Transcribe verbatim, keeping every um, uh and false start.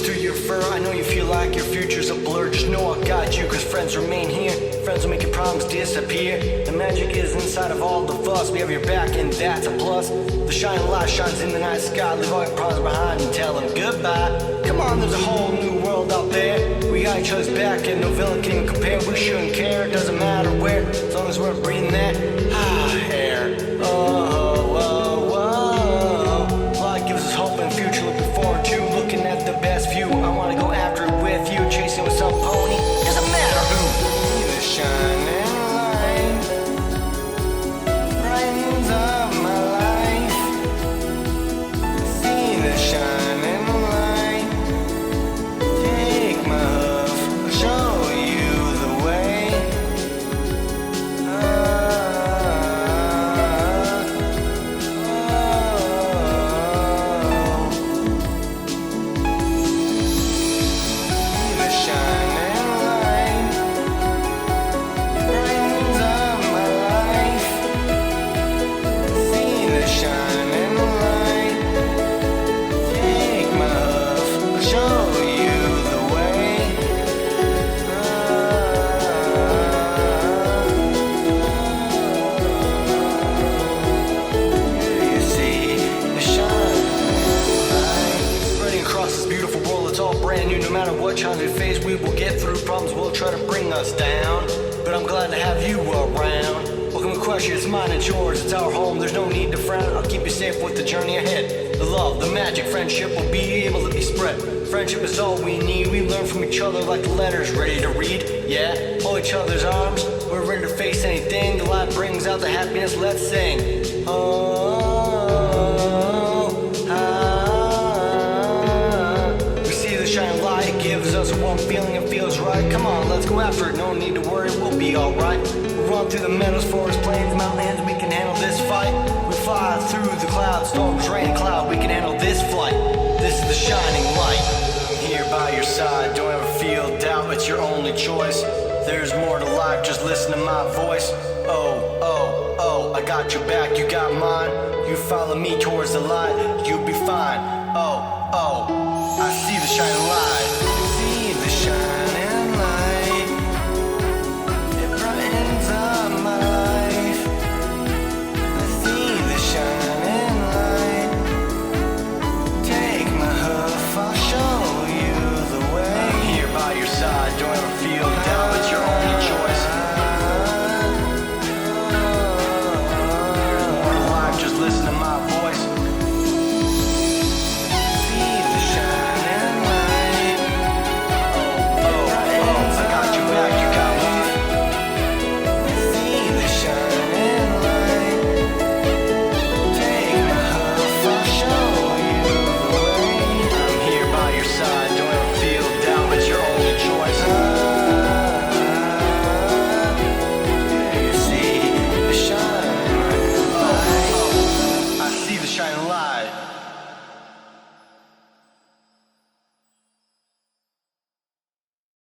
through your fur. I know you feel like your future's a blur. Just know I got you, cause friends remain here. Friends will make your problems disappear. The magic is inside of all of us. We have your back and that's a plus. The shining light shines in the night sky. Leave all your problems behind and tell them goodbye. Come on, there's a whole new world out there. We got each other's back and no villain can even compare. We shouldn't care, doesn't matter where, as long as we're breathing that ah, air. Oh, oh, oh. Life gives us hope and future looking forward to. Looking at the best view. I wanna go after it with you. Chasing with some pony. Doesn't matter who. The shining light brightens up my life. See the shining light. Take my hoof. I'll show you the way. No matter what challenges we face, we will get through. Problems will try to bring us down, but I'm glad to have you around. Welcome to Crush, it's mine and yours, it's our home, there's no need to frown. I'll keep you safe with the journey ahead. The love, the magic, friendship will be able to be spread. Friendship is all we need, we learn from each other like the letters ready to read. Yeah, hold each other's arms, we're ready to face anything. The light brings out the happiness, let's sing. Oh, shining light gives us one feeling, it feels right. Come on, let's go after it, no need to worry, we'll be alright. We run through the meadows, forests, plains, mountains, we can handle this fight. We fly through the clouds, storms, rain, cloud, we can handle this flight. This is the shining light. I'm here by your side, don't ever feel doubt, it's your only choice. There's more to life, just listen to my voice. Oh, oh, oh, I got your back, you got mine. You follow me towards the light, you'll be fine. Oh, oh, I see the shining light.